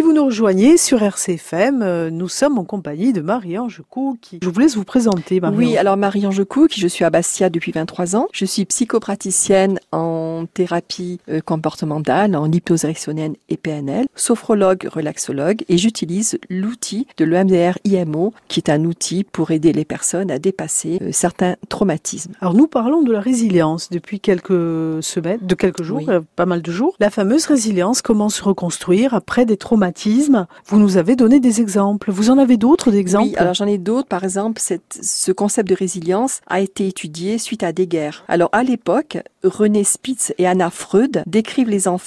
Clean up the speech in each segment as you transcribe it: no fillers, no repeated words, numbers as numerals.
Si vous nous rejoignez sur RCFM, nous sommes en compagnie de Marie-Ange Coucki. Je vous laisse vous présenter, Marie-Ange. Oui, alors Marie-Ange Coucki, je suis à Bastia depuis 23 ans. Je suis psychopraticienne en thérapie comportementale, en hypnose ericksonienne et PNL, sophrologue, relaxologue, et j'utilise l'outil de l'EMDR-IMO, qui est un outil pour aider les personnes à dépasser certains traumatismes. Alors nous parlons de la résilience depuis quelques semaines, de quelques jours, Oui. pas mal de jours. La fameuse résilience, comment se reconstruire après des traumatismes. Vous nous avez donné des exemples. Vous en avez d'autres d'exemples? Oui, alors j'en ai d'autres. Par exemple, ce concept de résilience a été étudié suite à des guerres. Alors à l'époque, René Spitz et Anna Freud décrivent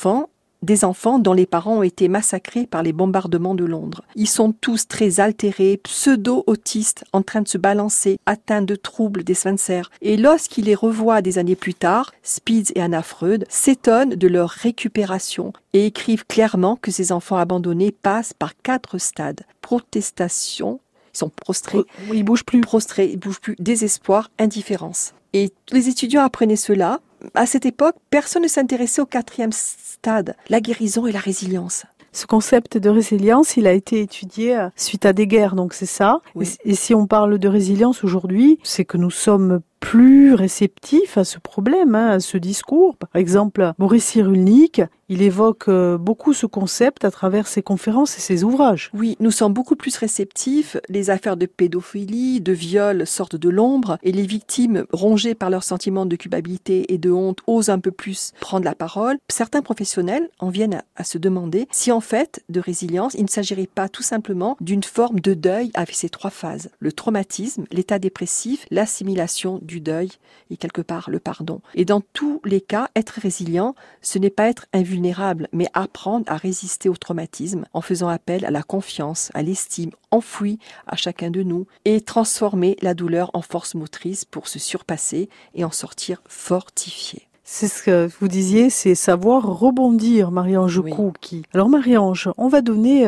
des enfants dont les parents ont été massacrés par les bombardements de Londres. Ils sont tous très altérés, pseudo-autistes, en train de se balancer, atteints de troubles des sphincters. Et lorsqu'il les revoit des années plus tard, Spitz et Anna Freud s'étonnent de leur récupération et écrivent clairement que ces enfants abandonnés passent par 4 stades. Protestation, ils sont prostrés. Ils bougent plus. Prostrés, ils bougent plus. Désespoir, indifférence. Et les étudiants apprenaient cela. À cette époque, personne ne s'intéressait au 4e stade, la guérison et la résilience. Ce concept de résilience, il a été étudié suite à des guerres, donc c'est ça. Oui. Et si on parle de résilience aujourd'hui, c'est que nous sommes plus réceptifs à ce problème, à ce discours. Par exemple, Boris Cyrulnik, il évoque beaucoup ce concept à travers ses conférences et ses ouvrages. Oui, nous sommes beaucoup plus réceptifs. Les affaires de pédophilie, de viol sortent de l'ombre et les victimes, rongées par leurs sentiments de culpabilité et de honte, osent un peu plus prendre la parole. Certains professionnels en viennent à se demander si en fait, de résilience, il ne s'agirait pas tout simplement d'une forme de deuil avec ces 3 phases. Le traumatisme, l'état dépressif, l'assimilation du deuil et quelque part le pardon. Et dans tous les cas, être résilient, ce n'est pas être invulnérable, mais apprendre à résister au traumatisme en faisant appel à la confiance, à l'estime enfouie à chacun de nous et transformer la douleur en force motrice pour se surpasser et en sortir fortifié. C'est ce que vous disiez, c'est savoir rebondir, Marie-Ange Coucki. Alors Marie-Ange, on va donner,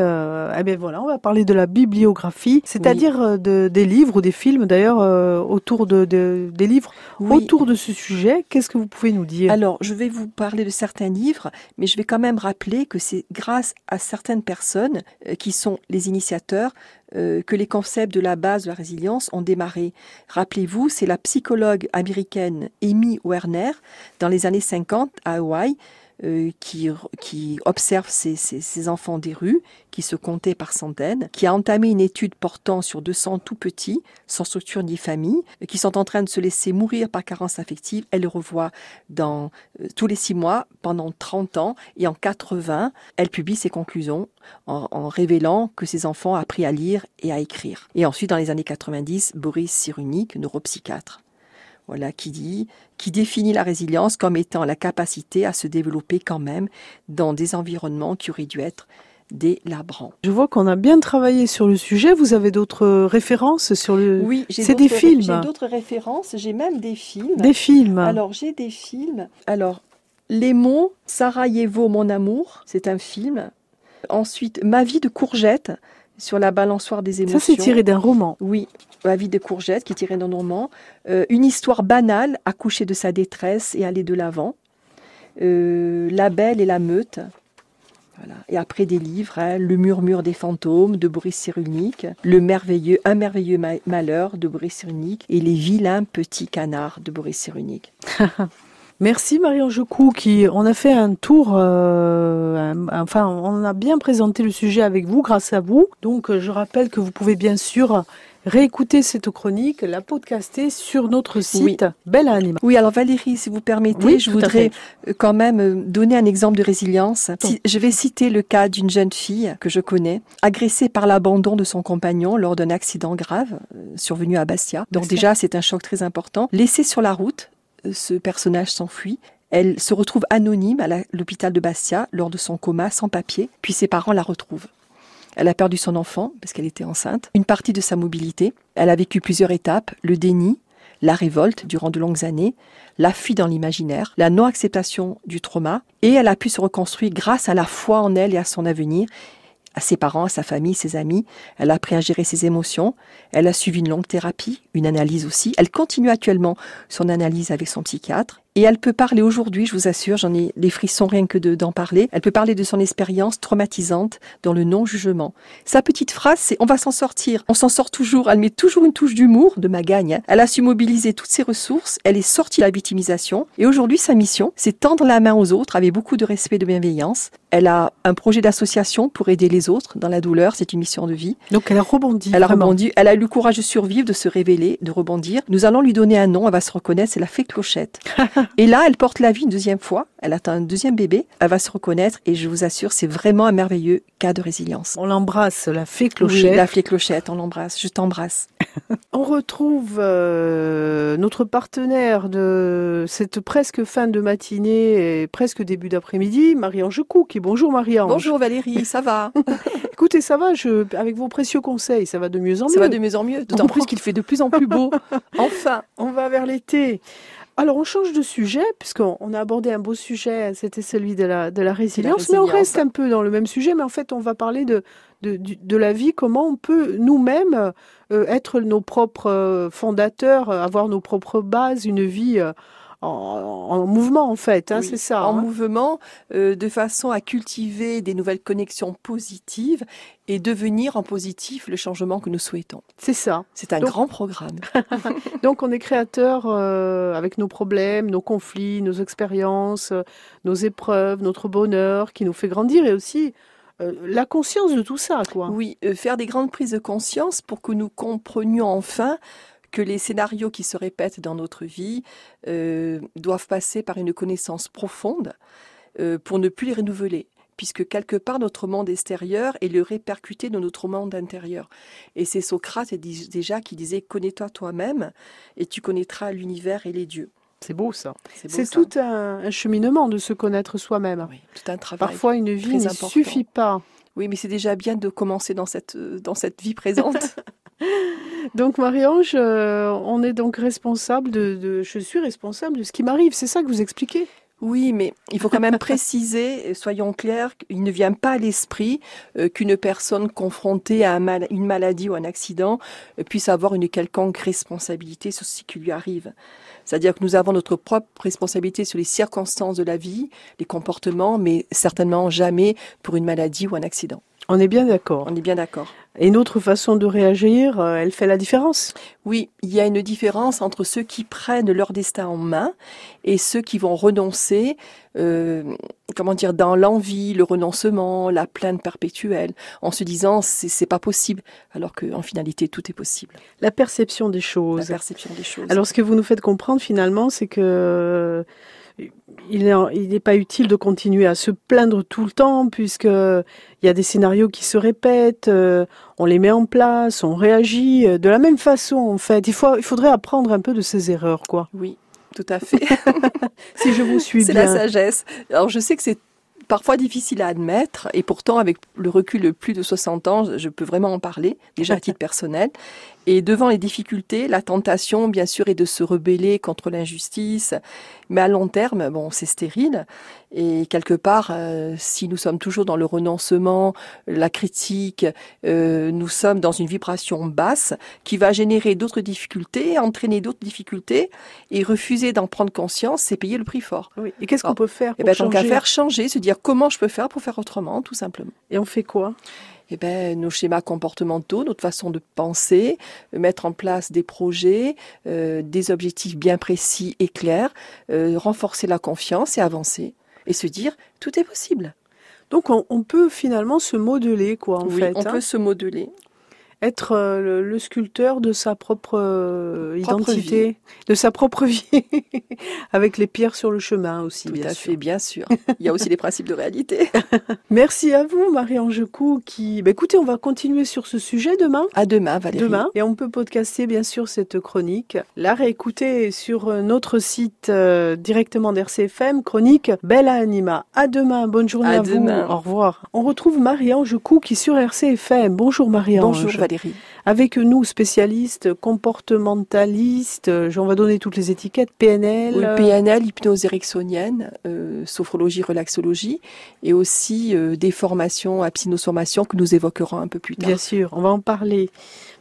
on va parler de la bibliographie, c'est-à-dire des livres ou des films d'ailleurs autour des livres autour de ce sujet. Qu'est-ce que vous pouvez nous dire? Alors, je vais vous parler de certains livres, mais je vais quand même rappeler que c'est grâce à certaines personnes qui sont les initiateurs que les concepts de la base de la résilience ont démarré. Rappelez-vous, c'est la psychologue américaine Amy Werner, dans les années 50 à Hawaï, qui observe ces enfants des rues, qui se comptaient par centaines, qui a entamé une étude portant sur 200 tout petits, sans structure ni famille, qui sont en train de se laisser mourir par carence affective. Elle le revoit tous les 6 mois, pendant 30 ans, et en 80, elle publie ses conclusions en révélant que ces enfants ont appris à lire et à écrire. Et ensuite, dans les années 90, Boris Cyrulnik, neuropsychiatre, qui définit la résilience comme étant la capacité à se développer quand même dans des environnements qui auraient dû être délabrants. Je vois qu'on a bien travaillé sur le sujet. Vous avez d'autres références sur le... Oui, c'est des films. J'ai d'autres références, j'ai même des films. Des films. Alors, j'ai des films. Alors, Les mots, Sarajevo, mon amour, c'est un film. Ensuite, Ma vie de courgette, sur la balançoire des émotions. Ça, c'est tiré d'un roman. Oui, Ma vie de courgette, qui est tiré d'un roman. Une histoire banale, accoucher de sa détresse et aller de l'avant. La belle et la meute. Voilà. Et après des livres, Le murmure des fantômes de Boris Cyrulnik, Un merveilleux malheur de Boris Cyrulnik et Les vilains petits canards de Boris Cyrulnik. Merci Marie-Ange Coucki. On a fait un tour, on a bien présenté le sujet avec vous, grâce à vous. Donc je rappelle que vous pouvez bien sûr réécouter cette chronique, la podcaster sur notre site Belle Anima. Oui, alors Valérie, si vous permettez, je voudrais quand même donner un exemple de résilience. Je vais citer le cas d'une jeune fille que je connais, agressée par l'abandon de son compagnon lors d'un accident grave survenu à Bastia. Donc déjà, c'est un choc très important. Laissée sur la route, ce personnage s'enfuit. Elle se retrouve anonyme à l'hôpital de Bastia lors de son coma, sans papier, puis ses parents la retrouvent. Elle a perdu son enfant parce qu'elle était enceinte, une partie de sa mobilité. Elle a vécu plusieurs étapes, le déni, la révolte durant de longues années, la fuite dans l'imaginaire, la non-acceptation du trauma, et elle a pu se reconstruire grâce à la foi en elle et à son avenir, à ses parents, à sa famille, ses amis. Elle a appris à gérer ses émotions. Elle a suivi une longue thérapie, une analyse aussi. Elle continue actuellement son analyse avec son psychiatre. Et elle peut parler aujourd'hui, je vous assure, j'en ai les frissons rien que d'en parler. Elle peut parler de son expérience traumatisante dans le non-jugement. Sa petite phrase, c'est « on va s'en sortir ». On s'en sort toujours. Elle met toujours une touche d'humour, de magagne. Hein. Elle a su mobiliser toutes ses ressources. Elle est sortie de la victimisation. Et aujourd'hui, sa mission, c'est tendre la main aux autres avec beaucoup de respect et de bienveillance. Elle a un projet d'association pour aider les autres dans la douleur. C'est une mission de vie. Donc elle a rebondi. Elle a rebondi. Elle a eu le courage de survivre, de se révéler, de rebondir. Nous allons lui donner un nom. Elle va se reconnaître. C'est la fée Clochette. Et là, elle porte la vie une deuxième fois. Elle attend un deuxième bébé. Elle va se reconnaître. Et je vous assure, c'est vraiment un merveilleux cas de résilience. On l'embrasse, la fée Clochette. Oui, la fée Clochette, on l'embrasse. Je t'embrasse. On retrouve notre partenaire de cette presque fin de matinée et presque début d'après-midi, Marie-Ange Cook. Bonjour Marie-Ange. Bonjour Valérie, ça va? Écoutez, ça va, avec vos précieux conseils, ça va de mieux en mieux. Ça va de mieux en mieux, d'autant plus qu'il fait de plus en plus beau. Enfin, on va vers l'été. Alors, on change de sujet, puisqu'on a abordé un beau sujet, c'était celui de la résilience, mais on reste un peu dans le même sujet, mais en fait, on va parler de la vie, comment on peut nous-mêmes être nos propres fondateurs, avoir nos propres bases, une vie en mouvement, en fait, hein, oui, c'est ça. En mouvement, de façon à cultiver des nouvelles connexions positives et devenir en positif le changement que nous souhaitons. C'est ça. C'est un grand programme. Donc on est créateur avec nos problèmes, nos conflits, nos expériences, nos épreuves, notre bonheur qui nous fait grandir et aussi la conscience de tout ça, quoi. Oui, faire des grandes prises de conscience pour que nous comprenions enfin que les scénarios qui se répètent dans notre vie doivent passer par une connaissance profonde pour ne plus les renouveler, puisque quelque part notre monde extérieur est le répercuté de notre monde intérieur. Et c'est Socrate déjà qui disait « Connais-toi toi-même et tu connaîtras l'univers et les dieux ». C'est beau ça. C'est tout un cheminement de se connaître soi-même. Oui, tout un travail. Parfois une vie ne suffit pas. Oui, mais c'est déjà bien de commencer dans cette vie présente. Donc Marie-Ange, on est donc responsable je suis responsable de ce qui m'arrive, c'est ça que vous expliquez? Oui, mais il faut quand même préciser, soyons clairs, il ne vient pas à l'esprit qu'une personne confrontée à une maladie ou un accident puisse avoir une quelconque responsabilité sur ce qui lui arrive. C'est-à-dire que nous avons notre propre responsabilité sur les circonstances de la vie, les comportements, mais certainement jamais pour une maladie ou un accident. On est bien d'accord. On est bien d'accord. Et notre façon de réagir, elle fait la différence? Oui, il y a une différence entre ceux qui prennent leur destin en main et ceux qui vont renoncer, dans l'envie, le renoncement, la plainte perpétuelle, en se disant c'est pas possible, alors qu'en finalité tout est possible. La perception des choses. La perception des choses. Alors ce que vous nous faites comprendre finalement, c'est que il n'est pas utile de continuer à se plaindre tout le temps, puisque il y a des scénarios qui se répètent, on les met en place, on réagit de la même façon en fait. Il faudrait apprendre un peu de ses erreurs, quoi. Oui, tout à fait. Si je vous suis bien. C'est la sagesse. Alors je sais que c'est parfois difficile à admettre, et pourtant avec le recul de plus de 60 ans, je peux vraiment en parler, déjà à titre personnel. Et devant les difficultés, la tentation, bien sûr, est de se rebeller contre l'injustice. Mais à long terme, c'est stérile. Et quelque part, si nous sommes toujours dans le renoncement, la critique, nous sommes dans une vibration basse qui va générer d'autres difficultés, entraîner d'autres difficultés. Et refuser d'en prendre conscience, c'est payer le prix fort. Oui. Et qu'est-ce qu'on peut faire pour changer? Tant qu'à faire changer, se dire comment je peux faire pour faire autrement, tout simplement. Et on fait quoi? Nos schémas comportementaux, notre façon de penser, mettre en place des projets, des objectifs bien précis et clairs, renforcer la confiance et avancer. Et se dire, tout est possible. Donc on peut finalement se modeler, quoi, en fait. Oui, on peut se modeler. Être le sculpteur de sa propre identité, vie. De sa propre vie, avec les pierres sur le chemin aussi, bien sûr. Tout à fait, bien sûr. Il y a aussi des principes de réalité. Merci à vous, Marie-Ange Cook. Écoutez, on va continuer sur ce sujet demain. À demain, Valérie. Demain. Et on peut podcaster, bien sûr, cette chronique. La réécouter sur notre site directement d'RCFM, chronique Bella Anima. À demain, bonne journée à vous. Au revoir. On retrouve Marie-Ange Cook qui est sur RCFM. Bonjour Marie-Ange. Bonjour Valérie. Avec nous, spécialistes, comportementalistes, on va donner toutes les étiquettes, PNL. Oui, PNL, hypnose ericksonienne, sophrologie, relaxologie, et aussi des formations à psynosomation que nous évoquerons un peu plus tard. Bien sûr, on va en parler.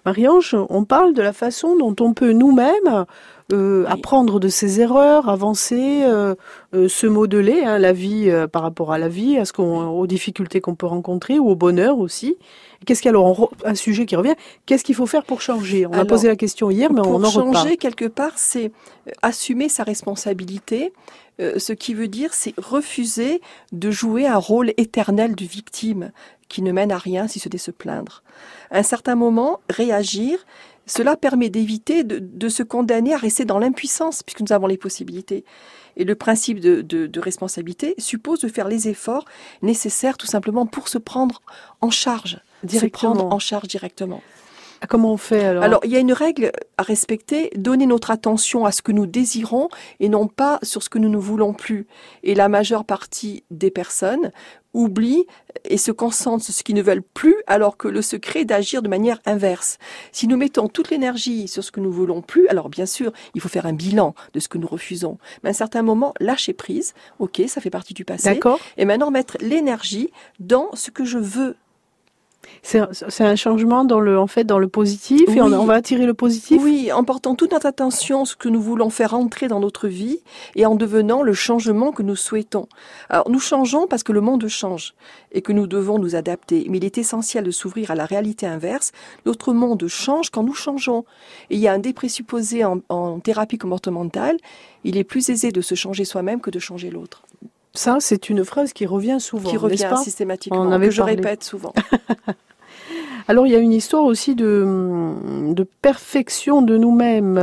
Marie-Ange, on parle de la façon dont on peut nous-mêmes apprendre de ses erreurs, avancer, se modeler, hein, la vie par rapport à la vie, aux difficultés qu'on peut rencontrer ou au bonheur aussi. Qu'est-ce qu'il y a alors un sujet qui revient? Qu'est-ce qu'il faut faire pour changer? On a posé la question hier, mais on en reparle. Pour changer, quelque part, c'est assumer sa responsabilité. Ce qui veut dire, c'est refuser de jouer un rôle éternel de victime qui ne mène à rien si ce n'est se plaindre. À un certain moment, réagir, cela permet d'éviter de se condamner à rester dans l'impuissance, puisque nous avons les possibilités. Et le principe de responsabilité suppose de faire les efforts nécessaires tout simplement pour se prendre en charge, directement. Comment on fait alors? Alors, il y a une règle à respecter, donner notre attention à ce que nous désirons et non pas sur ce que nous ne voulons plus. Et la majeure partie des personnes oublient et se concentrent sur ce qu'ils ne veulent plus, alors que le secret est d'agir de manière inverse. Si nous mettons toute l'énergie sur ce que nous voulons plus, alors bien sûr, il faut faire un bilan de ce que nous refusons. Mais à un certain moment, lâcher prise, ok, ça fait partie du passé. D'accord. Et maintenant, mettre l'énergie dans ce que je veux. C'est un changement dans le positif, oui. Et on va attirer le positif. Oui, en portant toute notre attention sur ce que nous voulons faire entrer dans notre vie et en devenant le changement que nous souhaitons. Alors, nous changeons parce que le monde change et que nous devons nous adapter. Mais il est essentiel de s'ouvrir à la réalité inverse. Notre monde change quand nous changeons. Et il y a un des présupposés en thérapie comportementale. Il est plus aisé de se changer soi-même que de changer l'autre. Ça, c'est une phrase qui revient souvent, qui revient pas systématiquement, que je répète souvent. Alors, il y a une histoire aussi de perfection de nous-mêmes.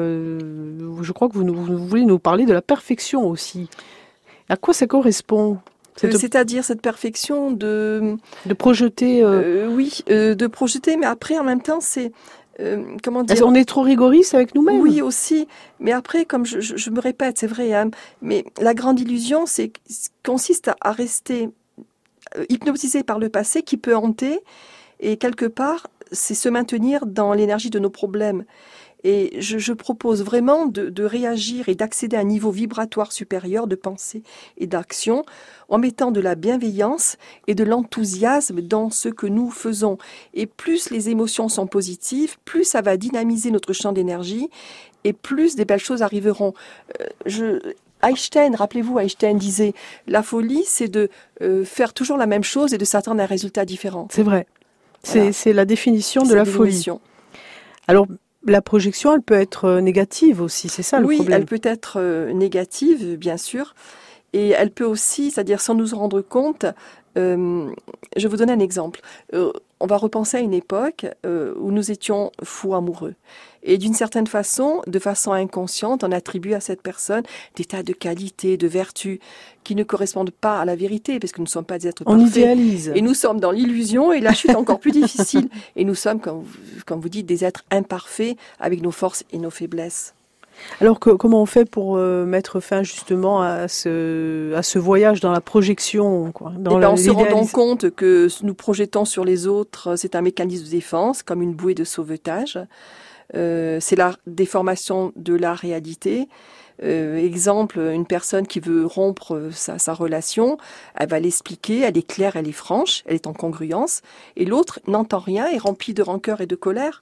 Je crois que vous voulez nous parler de la perfection aussi. À quoi ça correspond? C'est-à-dire cette perfection de projeter. Oui, de projeter, mais après, en même temps, c'est... comment dire? On est trop rigoriste avec nous-mêmes. Oui, aussi. Mais après, comme je me répète, c'est vrai, hein, mais la grande illusion, consiste à rester hypnotisé par le passé qui peut hanter. Et quelque part, c'est se maintenir dans l'énergie de nos problèmes. Et je propose vraiment de réagir et d'accéder à un niveau vibratoire supérieur de pensée et d'action en mettant de la bienveillance et de l'enthousiasme dans ce que nous faisons. Et plus les émotions sont positives, plus ça va dynamiser notre champ d'énergie et plus des belles choses arriveront. Einstein, rappelez-vous, Einstein disait « La folie, c'est de faire toujours la même chose et de s'attendre à un résultat différent. » C'est vrai. Voilà. C'est la définition de la folie. Alors, la projection, elle peut être négative aussi, c'est ça le problème? Oui, elle peut être négative, bien sûr. Et elle peut aussi, c'est-à-dire sans nous en rendre compte, je vais vous donner un exemple. On va repenser à une époque où nous étions fous amoureux. Et d'une certaine façon, de façon inconsciente, on attribue à cette personne des tas de qualités, de vertus qui ne correspondent pas à la vérité, parce que nous ne sommes pas des êtres parfaits. On idéalise. Et nous sommes dans l'illusion, et la chute est encore plus difficile. Et nous sommes, comme vous dites, des êtres imparfaits avec nos forces et nos faiblesses. Alors comment on fait pour mettre fin justement à ce voyage dans la projection, quoi, en se rendant compte que nous projetons sur les autres, c'est un mécanisme de défense, comme une bouée de sauvetage. C'est la déformation de la réalité. Exemple, une personne qui veut rompre sa relation, elle va l'expliquer, elle est claire, elle est franche, elle est en congruence, et l'autre n'entend rien, est rempli de rancœur et de colère.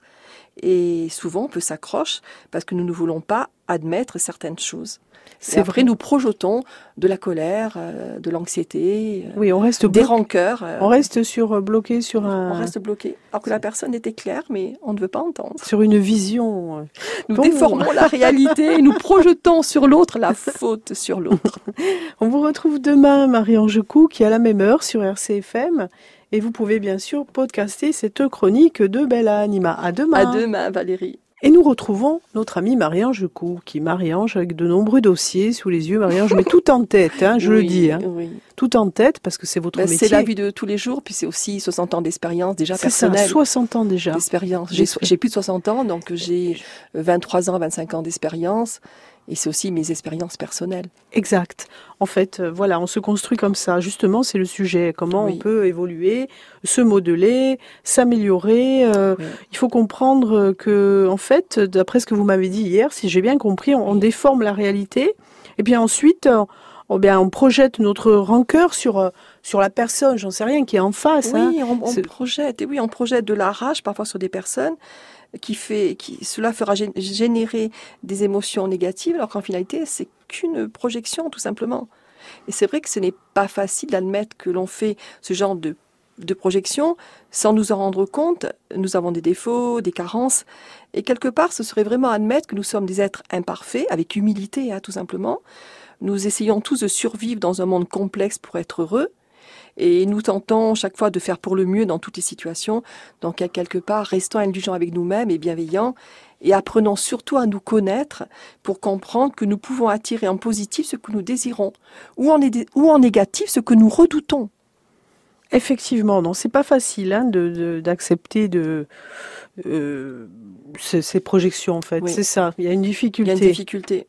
Et souvent, on peut s'accrocher parce que nous ne voulons pas admettre certaines choses. Et après, nous projetons de la colère, de l'anxiété, oui, on reste des rancœurs. On reste bloqué sur un... On reste bloqué, alors que la personne était claire, mais on ne veut pas entendre. Sur une vision. Nous déformons la réalité et nous projetons sur l'autre la faute sur l'autre. On vous retrouve demain, Marie-Ange Coucq, à la même heure sur RCFM. Et vous pouvez bien sûr podcaster cette chronique de Belle Anima. À demain. À demain, Valérie. Et nous retrouvons notre amie Marie-Ange Coucq, Marie-Ange avec de nombreux dossiers sous les yeux. Marie-Ange, mais tout en tête, hein, je le dis. Hein. Oui. Tout en tête, parce que c'est votre métier. C'est la vie de tous les jours, puis c'est aussi 60 ans d'expérience déjà personnelle. C'est ça, 60 ans déjà. D'expérience. J'ai plus de 60 ans, donc j'ai 23 ans, 25 ans d'expérience. Et c'est aussi mes expériences personnelles. Exact. En fait, voilà, on se construit comme ça. Justement, c'est le sujet. Comment on peut évoluer, se modeler, s'améliorer. Il faut comprendre que, en fait, d'après ce que vous m'avez dit hier, si j'ai bien compris, on déforme la réalité. Et puis ensuite, Oh bien, on projette notre rancœur sur la personne, j'en sais rien, qui est en face. Oui, on projette de la rage parfois sur des personnes cela fera générer des émotions négatives, alors qu'en finalité, c'est qu'une projection, tout simplement. Et c'est vrai que ce n'est pas facile d'admettre que l'on fait ce genre de projection sans nous en rendre compte. Nous avons des défauts, des carences, et quelque part, ce serait vraiment admettre que nous sommes des êtres imparfaits, avec humilité, tout simplement. Nous essayons tous de survivre dans un monde complexe pour être heureux, et nous tentons chaque fois de faire pour le mieux dans toutes les situations. Donc, à quelque part, restons indulgents avec nous-mêmes et bienveillants, et apprenons surtout à nous connaître pour comprendre que nous pouvons attirer en positif ce que nous désirons, ou en négatif ce que nous redoutons. Effectivement, non, c'est pas facile d'accepter ces projections, en fait. Oui. C'est ça, il y a une difficulté. Il y a une difficulté.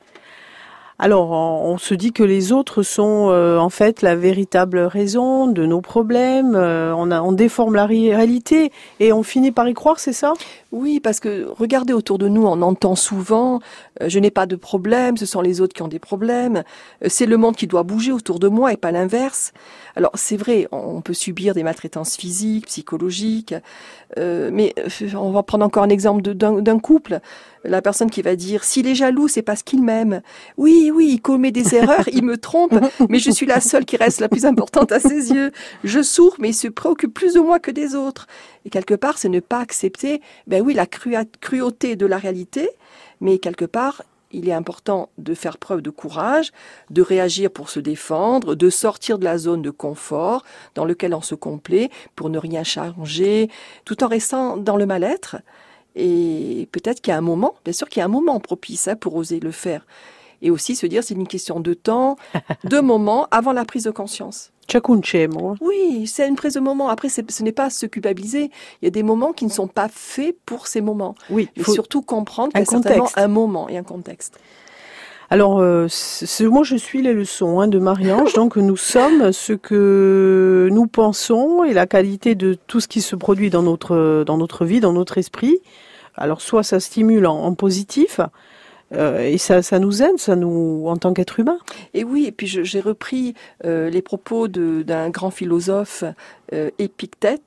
Alors, on se dit que les autres sont en fait la véritable raison de nos problèmes. On déforme la réalité et on finit par y croire, c'est ça ? Oui, parce que regardez autour de nous, on entend souvent « je n'ai pas de problème, ce sont les autres qui ont des problèmes, c'est le monde qui doit bouger autour de moi et pas l'inverse ». Alors c'est vrai, on peut subir des maltraitances physiques, psychologiques, mais on va prendre encore un exemple d'un couple. La personne qui va dire « s'il est jaloux, c'est parce qu'il m'aime. Oui, il commet des erreurs, il me trompe, mais je suis la seule qui reste la plus importante à ses yeux. Je souffre, mais il se préoccupe plus de moi que des autres. » Et quelque part, c'est ne pas accepter, la cruauté de la réalité, mais quelque part, il est important de faire preuve de courage, de réagir pour se défendre, de sortir de la zone de confort dans lequel on se complaît pour ne rien changer, tout en restant dans le mal-être. Et peut-être qu'il y a un moment, bien sûr qu'il y a un moment propice pour oser le faire. Et aussi se dire c'est une question de temps, de moment avant la prise de conscience. Oui, c'est une prise de moment. Après, ce n'est pas se culpabiliser. Il y a des moments qui ne sont pas faits pour ces moments. Oui, il faut surtout comprendre qu'il y a certainement un moment et un contexte. Alors, moi, je suis les leçons de Marie-Ange. Donc, nous sommes ce que nous pensons et la qualité de tout ce qui se produit dans notre vie, dans notre esprit. Alors, soit ça stimule en positif, et ça nous aide, en tant qu'être humain. Et oui, et puis j'ai repris les propos d'un grand philosophe Épictète,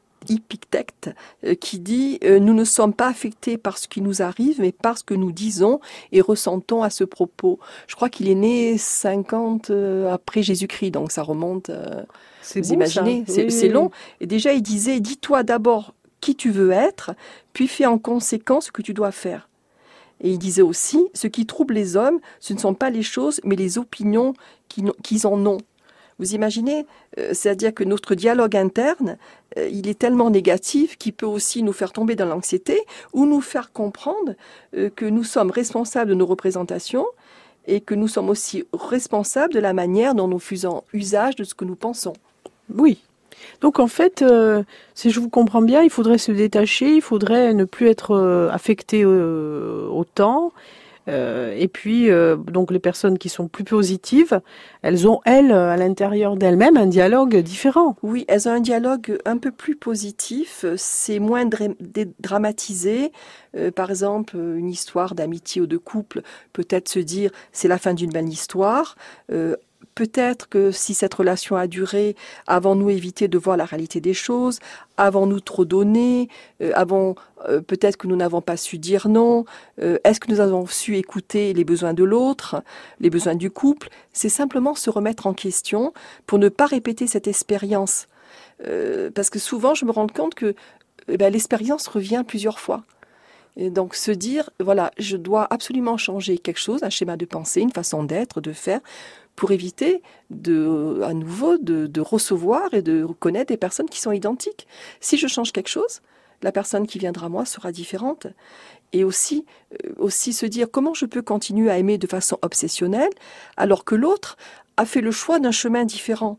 qui dit nous ne sommes pas affectés par ce qui nous arrive, mais par ce que nous disons et ressentons à ce propos. Je crois qu'il est né 50 après Jésus-Christ, donc ça remonte. Vous imaginez, c'est long. Et déjà, il disait dis-toi d'abord qui tu veux être, puis fais en conséquence ce que tu dois faire. Et il disait aussi, ce qui trouble les hommes, ce ne sont pas les choses, mais les opinions qu'ils en ont. Vous imaginez, c'est-à-dire que notre dialogue interne, il est tellement négatif qu'il peut aussi nous faire tomber dans l'anxiété ou nous faire comprendre que nous sommes responsables de nos représentations et que nous sommes aussi responsables de la manière dont nous faisons usage de ce que nous pensons. Oui. Donc en fait, si je vous comprends bien, il faudrait se détacher, il faudrait ne plus être affecté au temps. Et puis, donc les personnes qui sont plus positives, elles ont, à l'intérieur d'elles-mêmes, un dialogue différent. Oui, elles ont un dialogue un peu plus positif, c'est moins dramatisé. Par exemple, une histoire d'amitié ou de couple, peut-être se dire c'est la fin d'une belle histoire. Peut-être que si cette relation a duré, avons-nous évité de voir la réalité des choses? Avons-nous trop donné? Peut-être que nous n'avons pas su dire non. Est-ce que nous avons su écouter les besoins de l'autre, les besoins du couple? C'est simplement se remettre en question pour ne pas répéter cette expérience. Parce que souvent, je me rends compte que l'expérience revient plusieurs fois. Et donc se dire, voilà, je dois absolument changer quelque chose, un schéma de pensée, une façon d'être, de faire, pour éviter à nouveau de recevoir et de reconnaître des personnes qui sont identiques. Si je change quelque chose, la personne qui viendra à moi sera différente. Et aussi se dire comment je peux continuer à aimer de façon obsessionnelle alors que l'autre a fait le choix d'un chemin différent.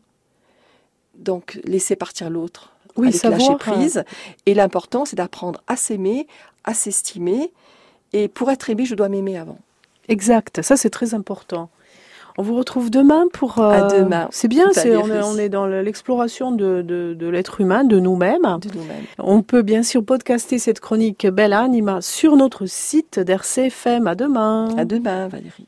Donc laisser partir l'autre, oui, avec lâcher prise. Et l'important, c'est d'apprendre à s'aimer, à s'estimer. Et pour être aimé, je dois m'aimer avant. Exact, ça c'est très important. On vous retrouve demain pour... À demain. C'est bien, on est dans l'exploration de l'être humain, de nous-mêmes. On peut bien sûr podcaster cette chronique Bella Anima sur notre site d'RCFM. À demain. À demain, Valérie.